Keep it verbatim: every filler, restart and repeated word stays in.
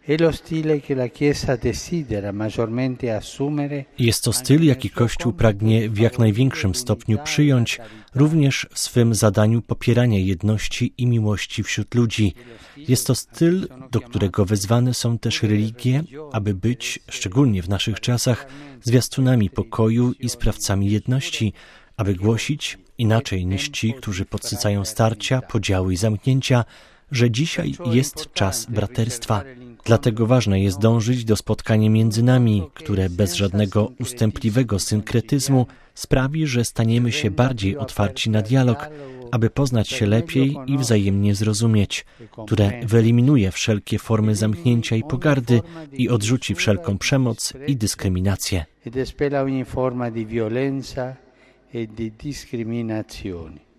Jest to styl, jaki Kościół pragnie w jak największym stopniu przyjąć, również w swym zadaniu popierania jedności i miłości wśród ludzi. Jest to styl, do którego wezwane są też religie, aby być, szczególnie w naszych czasach, zwiastunami pokoju i sprawcami jedności, aby głosić, inaczej niż ci, którzy podsycają starcia, podziały i zamknięcia, że dzisiaj jest czas braterstwa. Dlatego ważne jest dążyć do spotkania między nami, które bez żadnego ustępliwego synkretyzmu sprawi, że staniemy się bardziej otwarci na dialog, aby poznać się lepiej i wzajemnie zrozumieć, które wyeliminuje wszelkie formy zamknięcia i pogardy i odrzuci wszelką przemoc i dyskryminację. e di discriminazione.